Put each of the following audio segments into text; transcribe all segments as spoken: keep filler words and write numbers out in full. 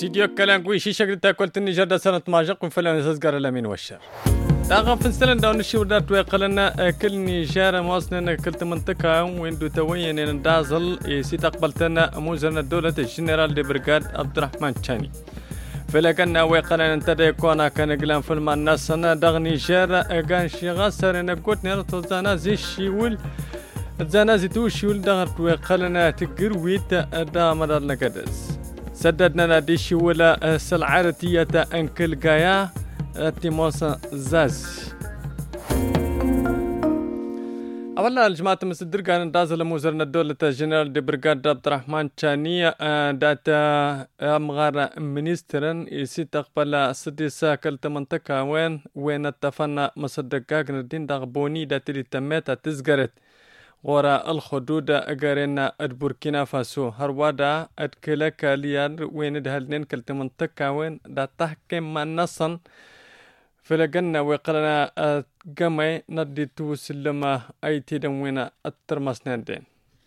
سيديو كلانكوي شي شكل تاكل النيجر دا سنة ماجق وفلان سزقر الأمين والشر داغا فنسلن داون الشي ودات ويقلنا كل نيجر موصلنا كل منطقة وين دو توين دازل سي تقبلتنا موزن الدولة الجنرال دي برغاد عبد الرحمن تشاني فلكن ويقلنا انتدى كونا كان قلان في الناس انا داغ نيجر كان شي غاسر انا قلت نرتو زانا زي الشيول زانا زي تو شيول داغ ويقلنا تقرويت دا مدار نقدس سددنا ناديشي ولا سلعارتية انكل قايا تيموسا زاز أولا الجماعة مسدر كان دازل موزرنا الدولة جنرال دي برغاد عبد الرحمن تشاني داتا أمغار منيسترن يسي تقبل سديسا كالت منطقة وين وين اتفنا مصدقا كندين داغبوني داتي اللي تميتا تزغرت غورا الخدود أجارنا البوركينا فاسو هروادا أتكلك ليان وين دهالنين كلت منطقة وين دا تحكم ما نصن فلقنا وقلنا قمي ندي توسلما أي تيدن وين الترمسنين دين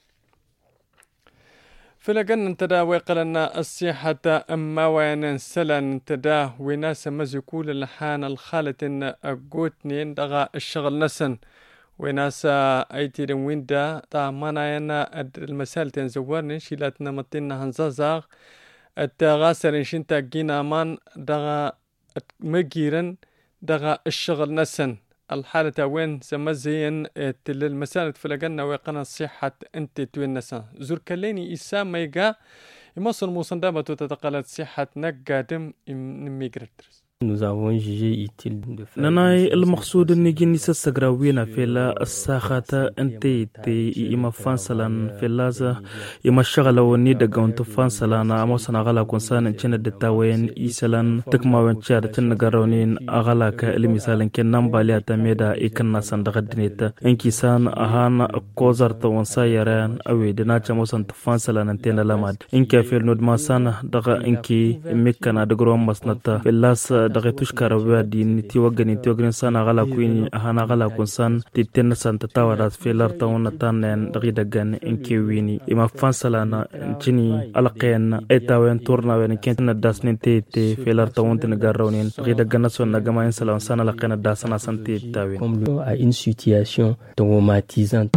فلقنا انتدا وقلنا السيحة أما وين سلن انتدا وناس مزيكول الحان الخالة أقوتنين دغا الشغل نسن وناس ايتي وين دا تا ماناينا المسائل تنزورني شيلاتنا متنا هنزازاغ التغاسر شنتا جينا مان دغا مجيرن دغا الشغل نسن الحالة وين سمزين تل المسائل فلقنا ويقنا صحة انت توين نسن زور كليني إسا ميقا يمصر موصندامة تتقلت صحة نقادم ميقرترس. Nous avons jugé utile de faire. Nanai المقصود نيجي نيسا سغراوينا في لا الساخة انتي تي إما فانسلان في لازا إما شغل وني دقون تفانسلان أما سنغالا كونسان انشنا دتاوين إيسالان تكما وانشار تنغارونين أغالا كالمثال كن نمباليا تميدا إيكنا سندغدنيتا انكي سان أهان كوزار توانسا يران أوي دناچا موسان تفانسلان انتين لاماد انكي فيل نودما سان دغا انكي ميكنا دقروان مسنتا في لاس دغتوش كاربوا دين تي وغني تي وغن سان غلا كوين هانا غلا كونسان تي تن سان تاورات في لارتاون تانن دغي دغن انكي ويني اما فانسلانا جيني القين ايتاوين تورنا وين كنت داسنين تي تي في لارتاون تنغارونين دغي دغن سون نغما انسلان سان لقين داسنا سان تي تاوين comme à une situation traumatisante.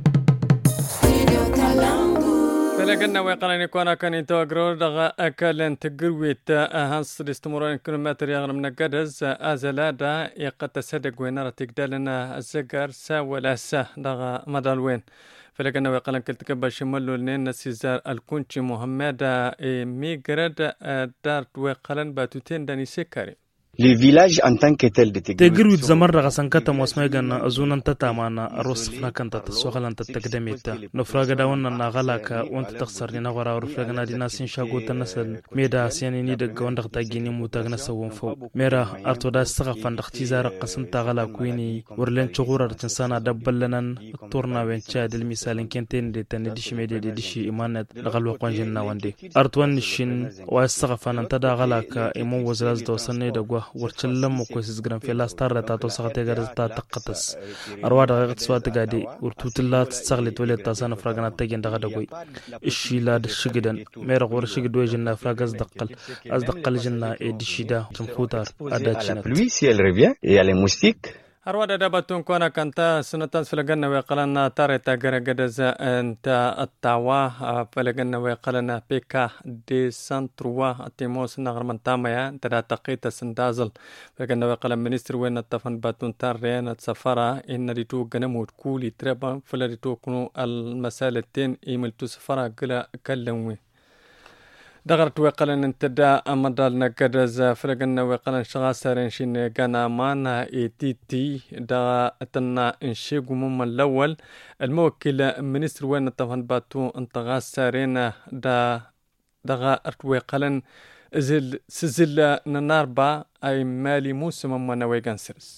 لقنا ويقرن يكون كان يتوقروا دغا أكلن تقرويت هانس الاستمرار كيلومتر يغرم من قدز أزلادا يقت صدق وين تقدلنا الزقر سا ولا سا دغا مدال وين فلقنا ويقرن كل تكبر شمالو لين سيزار الكونشي محمد ميغرد دارت ويقرن باتوتين داني سكري Les villages en tant que tels de تجرود زمر رغسان كتا موسميغنا أزون أنت تامانا الرصفنا كنت تسوغل أنت تقدميتا نفراغ داونا نغالاكا وانت تخسر نغورا ورفراغنا دي ناسين شاقو تنسل ميدا سياني نيدق واندق تاقيني موتاق نسوون فو ميرا أرتو دا استغفان دختيزار قسم تاغلا كويني ورلين شغورا رتنسانا دبلنان التورنا وين شاد المثالين كنتين دي تاني ديش ميدي دي ديشي إيمانت لغلو قوانجنا واندي أرتوان نشين واستغفان انت دا غالاكا إمو وزلاز دوساني دقوا ورشلم وكويس جرام في لاستار تاتو سقطي غرزتا تقطس أرواد غيرت سوات قادي ورتوتلا تستغل تولد تاسان فراغنا تجين دغدغوي الشيلاد الشجدن مير غور شجدوي جنا فراغز دقل از دقل جنا ادشيدا تمخوتار اداتشنا pluie si elle revient et il y a les moustiques. أرواد دابتون كونا كانتا سنتان فلقنا ويقلنا تاريتا غرغدزا انت التعوا فلقنا ويقلنا بيكا دي سانتروا التيموس نغر من تامايا تدا تقيتا سندازل فلقنا ويقلنا منيستر وين التفن باتون تارين السفارة إن ريتو غنمود كولي تربا فلريتو كنو المسالتين إيملتو سفارة قلا كلموي دغرت وقلن انتدا امدال نقدز فرقنا وقلن شغاسرين شين غانا مانا اي تي تي دا اتنا انشيغو مم الاول الموكل منستر وين طفن باتو انتغاسرين دا دغرت وقلن زل سزل نناربا اي مالي موسم من ويغانسرس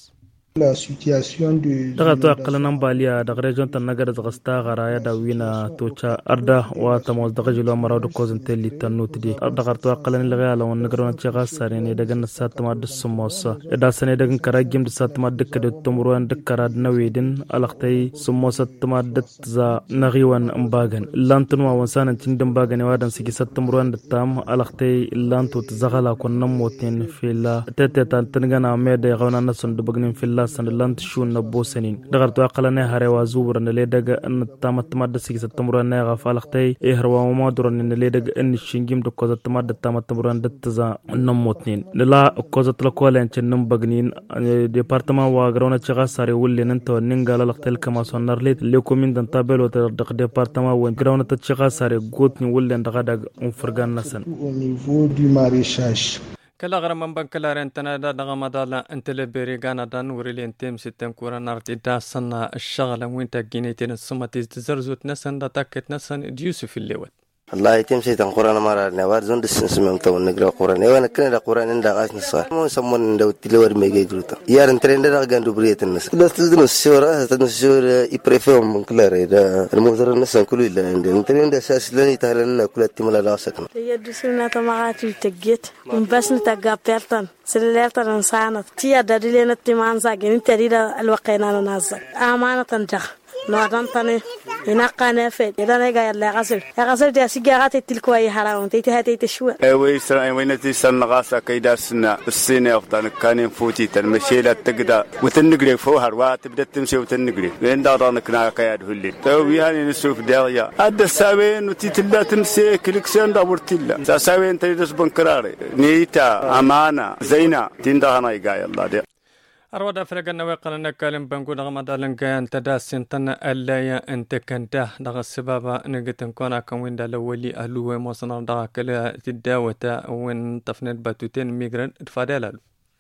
La situation de daga to aqlanan baliya daga region tan nagar da gasta garaya da wina tocha arda wa tamos daga jilo marado kozin telli tanutdi daga to aqlan laga ala won nagarona ciga sare ne daga nasatma da sumosa da sane daga karagim da satma da kade tumruan da karad nawedin alaqtai sumosa tma da za nagiwan ambagan lantun wa wansanan tindin bagan wadan sigi satmruan da tam alaqtai lantu zagala kunnan motin fila tete tan tangana mede gona nasun da bagnin fila sandalant shun na bosanin dagar to aqalane harewa zubur na le daga an tamat tamad sigi satamura na ga falaqtay e harwa ma duran na le daga an shingim da kozat tamad tamat tamuran da taza nan motnin la kozat la kolen cin bagnin departement wa garona ciga sare wulle nan to ninga la laqtel kama sonar le le commune dan tabelo ta da departement wa garona ta ciga sare gotni wulle daga daga un furgan nasan au niveau du maraîchage. كلا غرام بنكلا رنتنا دا دغما دالا انت لبيري غانا دان وريلي انتم ستم كورا نارتي دا سنة الشغلة وين تاقينيتين السمتي تزرزوت نسن دا تاكت نسن ديوسف الليوت الله يتم سيد القرآن مرة نوار زون دس نسمع متون نقرأ القرآن إيوانا كنا القرآن عند عاش نصار مو سمون دو تلور ميجي جروتا يارن ترند دا عند برية الناس لا تزدن السورة تزدن السورة يبريفهم من كل رأي المنظر الناس كله إلا عندنا ترند أساس لني تهلنا كل التملا لا سكنا يدرسنا تماعات التجيت من بس نتجا بيرتن سلالة إنسانة تيا دليلنا تمان زاجين تريدا الوقينا نازك أمانة تنجح نادان تاني ينقى نافد إذا نجا يلا غسل غسل دي سيجارات تلكوي حرام تيتها تيتشوا أوي سر وين تيسن نغاسة كيدا سنة السنة أفضل كان فوتي تنمشيلة تقدا وتنقري فوهر وتبدأ تمشي وتنقري وين دارنا كنا كياد هولي توي هاني نشوف داغيا هذا الساوين وتيتلا تمسي كليكسيون دابورتيلا ساوين تيدس بنكراري نيتا أمانة زينة تندهنا يقاي الله دي أرواد فرقنا وقلنا كلام بنقول نغمة دالن كان تداسين تنا ألايا أنت كنته دغ السبابة نجتن كنا كوين دالولي أهلو ومصنع دغ كلا تداوتا وين تفنت باتوتين ميجران تفادلال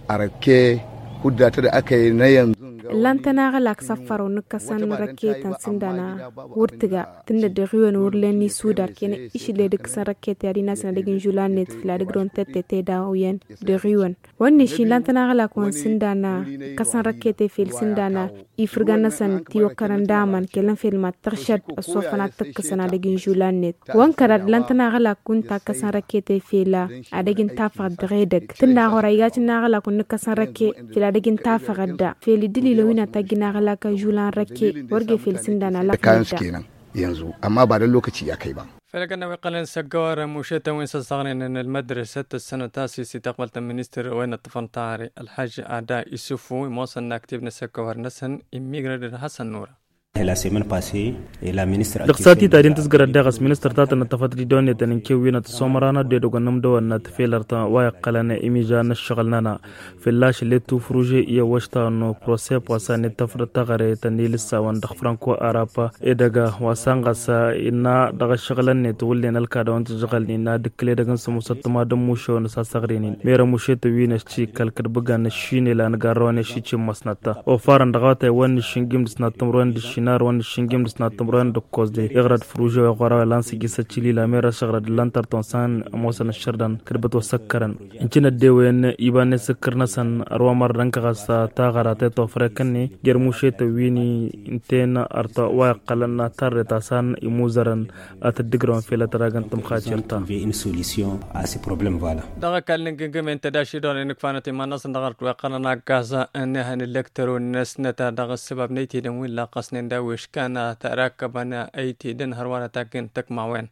أركي كودات أكيد نيم lantana galak safaro nakasan raketan sindana wurtiga tinda de ruwen wurleni sudar kene ishile de kasan rakete adina sana de ginjulanet fla de gron tete te da uyen de ruwen wonni shi lantana galak won sindana kasan rakete fil sindana ifrgana san tiyo karandaman kelan filma tarshad asofana takkasana de ginjulanet wan karad lantana galak kunta kasan rakete fila adegin tafa dredek tinda horayga tinna galak kun kasan rakke fila adegin tafa gadda fili dili lowina tagina galaka julan rakke warge fil sindana la kan kenan yanzu amma ba da lokaci ya kai ba فلقنا وقلنا سجار مشيتا وين سصغرين ان المدرسة السنة تاسي استقبلت المنستر وين الطفن تاري الحاج أعداء يسوفو موصلنا كتبنا سكوار نسن إميغرد حسن نورا la semaine passée et la ministre daqsati tarin tasgara dagas minister tata na tafadri donne tanin kewina tsomarana de doganam do na tfelarta wa qalana imija na shagalnana filash letu projet ya washta no procès poisa ne tafrata gare tanil sawan da franco arapa e daga wasanga sa ina daga shagalan ne tulen alkada on tjagalni na dikle daga samusatma da musho na sasagrini mera musheta wina chi kalkar buga na shine la na garone shi ci masnata o faran daga ta wani shingim disnatum ron شنار وان شنجم دسنا تمران دكوز دي يغرد فروجة وغراء لانسي جيسا تشيلي لاميرا شغرد لانتر تونسان موسن الشردان كربت وسكرن انچنا ديوين ايباني سكرنا سن اروا مردن كغاسا تاغرا تيتو فريكني جرموشي تويني انتين ارتا واقلنا تار تاسان اموزرن اتدقرون في لتراغن تمخاتشرتا une solution à ces problèmes voilà دغا كالن جنجم انت داشي دون انك فانتي ما نصن دغرت واقلنا كاسا انها الالكترون نسنتا دغا السبب نيتي دن ولا قصن داوش كان تراكبنا ايتي دن هروانا تاكن تكما وين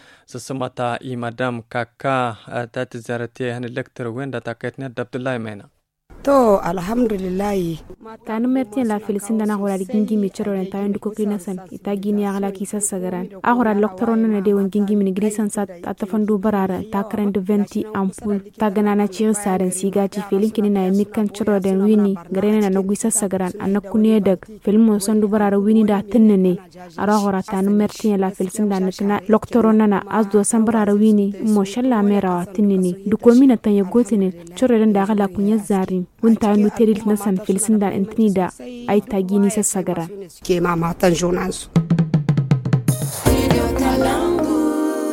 سسمتا اي مدام كاكا تاتزارتي هن الالكتر وين دا تاكتنا عبد الله مينا تو الحمد لله tanu mertien la felicinda na hora gingi mi chero en tayo ndiko kina san itagini agala kisa sagaran ahora loktoron na de won gingi mi grisan sat atafandu barara takren de vingt ampul tagana na chir saren sigati felin kini na mikkan chero den wini garena na nogisa sagaran anakune dag film sondu barara wini da tennene ara hora tanu mertien la felicinda na loktoron na azdo sambarara wini mo shalla mera tinini duko mina tan yegotene chero den da agala kunya zarin wonta no teril nasan felicinda انتنيدا اي تاجيني سسغرا كيما ما تنجوناز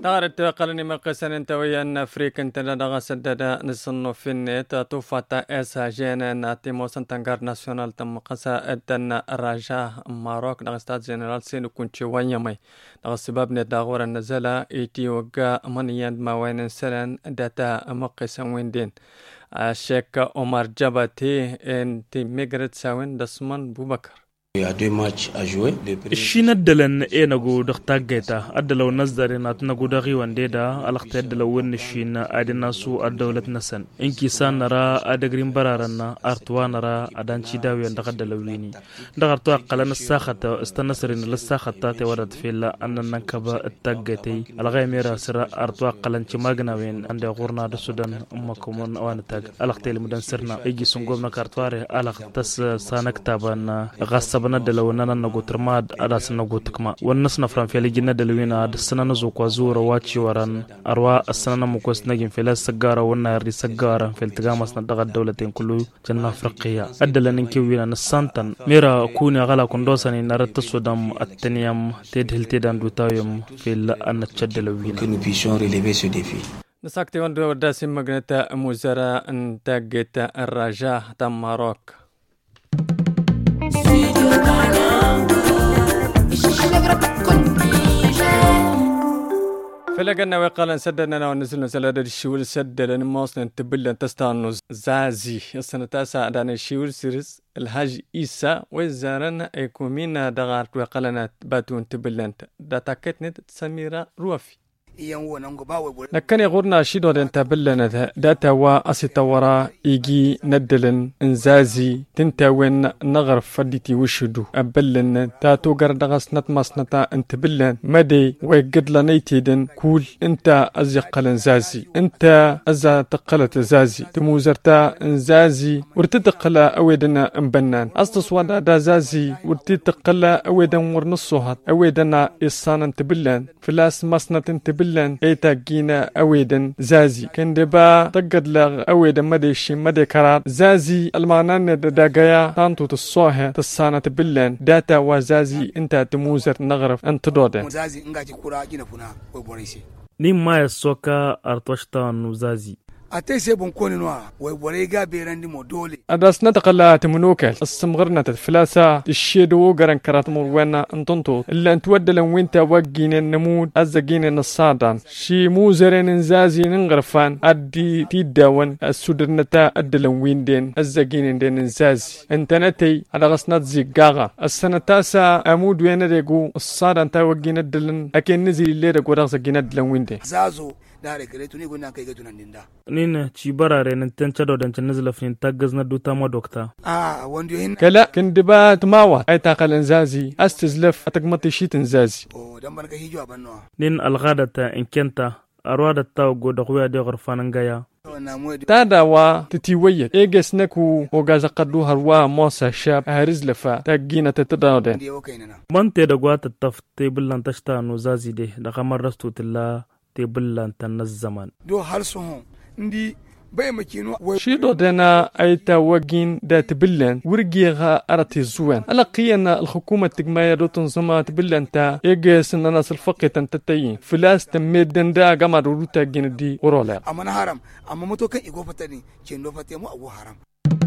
نغرت قلني مقسن انت ويا افريقيا انت لدغ سدد نصنو في النت توفتا اسا جينا ناتي موسن تنغار ناسيونال تم قسا ادن الرجاء ماروك دغ استاد جنرال سينو كنتي ويمي دغ سبب ندغور النزله ايتي وغا منيان ما وين سلن داتا مقسن ويندين الشيخ عمر جبتي انت ميغرت ساوين دسمان بوبكر Il y a deux matchs à jouer. الشين الدلن إيه نقول دختاجتا أدلو نزدر نات نقول دغي ونديدا ألقت أدلو ون الشين أدينا سو الدولة نسن إنكي سان نرى أدغرين برارنا أرتوا نرى أدان شداوي عند دلويني دغرتوا قلنا الساخة استنصرين للساخة تورد فيلا أن ننكب التاجتي الغيميرا سر أرتوا قلنا شماغناوين عند غورنا السودان أمكم وان تاج ألقت المدن سرنا يجي سنقوم نكارتواري ألقت تس سانكتابنا غصب ندلو نانا نغو ترماد أداس نغو تكما ونس نفران في لجنة دلوينا أد السنة نزو كوازور واتشي وران أروا السنة مكوس نجم في لاس سجارة ونهاري سجارة في التقامس ندغ الدولتين كله جنة أفريقيا أدلا ننكوينا نسانتن ميرا كوني غلا كندوساني نارت السودام التنيام تدهل تدان دوتايم في الأن تشدلوينا نساكتي وندو وداسي مغنتا موزارا انتاجت الرجاء تم ماروك فلقنا وقال سدنا ونزلنا سلادة الشول سدنا نماصنا تبلا تستانو زازي السنة تاسع دانا الشول سيرس الحاج إيسا وزارنا ايكومينا دغارت وقالنا باتون تبلا داتاكتنا سميرة روافي نكني غورنا شيدو دين تبلنا داتا وا اسيتورا يجي ندلن انزازي تنتاوين نغر فديتي وشدو ابلن تاتو غردغس نتمسنتا انت بلن مدي ويقد لنيتيدن كول انت ازيقل انزازي انت ازا تقلت زازي تموزرتا انزازي ورتدقل اويدنا امبنان استصوادا دا زازي ورتدقل اويدن ورنصوها اويدنا إصان انت بلن فلاس مسنت انت بلن لن ايتا جينا اويدن زازي كان دبا تقد لغ اويدن مديشي مدي كرات زازي المعنان داقايا تانتو تصوها تصانة بلن داتا وزازي انتا تموزر نغرف انت دودن نيم ما يسوكا ارتوشتان وزازي أتيسي بنكون نوا ويبوريغا بيرندي مودولي أدرس نتقلا تمنوكل السمغرنا تفلاسا الشيدو غران كرات مروينا انتنتو إلا انت ودلن وينتا وقين النمود أزاقين النصادان شي موزرين انزازي ننغرفان أدي تيداون السودرنتا أدلن ويندين أزاقين دين انزازي انتنتي على غسنات زيقاغا السنة تاسا أمود وين ريقو الصادان تا وقين الدلن أكين نزيل اللي ريقو رغزاقين الدلن ويندين زازو نين تشيبارا ننتن تشادو دنت نزل فين تاغزنا دوتا ما دكتا اه وندو هنا كلا كندبات ماوا اي تاقل انزازي استزلف اتقمتي شيت انزازي او دمبر كهيجو ابنوا نين الغاده ان كنتا ارواد تاو غودخويا دي غرفاننغايا تادا وا تتيويه ايجس نكو وغازا قدو هروا موسى شاب هارز لفا تاجينا تتداودن من تدغوات التفتي بلان تشتا نوزازي دي دغمر رستو تلا تبلان تنزمان دو هالسون ندي باي ماكينو شيدو دنا ايتا وجين دا تبلن ورجيغا ارتي زوان الاقينا الحكومه تجمايا دو تنظيم تبلن تا يجس الناس الفقيه تنتتين فلاس تمدن دا جما روتا جين دي ورولا اما حرام اما متو كان ايغو فتاني تشندو فتيمو ابو حرام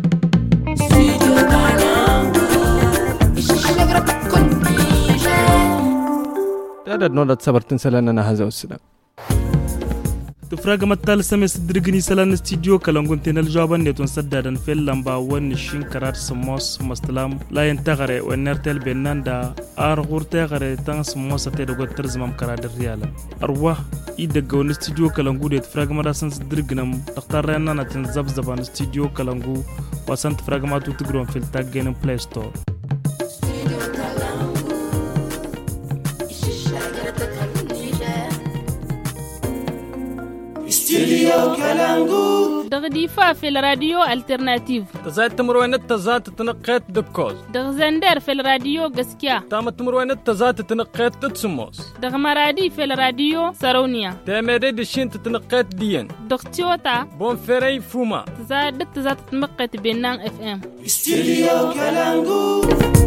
تعدد نولد صبرتن سلاننا هذا السلام تفرق متال سمس درغني سلان استديو كلانغون تنال جوابن نتون سدادن في لمبا ون شين كرات سموس مستلام لا ينتغري ونرتل بناندا ار غورتغري تان سموس تدغو ترزمم كراد الريال اروا يدغون استديو كلانغو ديت فرق مداسن درغنم تختار رنا نتن زبزبان استديو كلانغو وسنت فرق ما تو تغرون في التاجن بلاي ستور استديو كلانغو دغديفا في الراديو الترناتيف تزايد تمروينت تزات تنقيت دكوز دغزندر في الراديو غسكيا تام تمروينت تزات تنقيت تتسموس دغمرادي في الراديو سارونيا تامري دشين تنقيت دين دغتيوتا بون فيري فوما تزايد تزات تنقيت بنان اف ام استديو كلانغو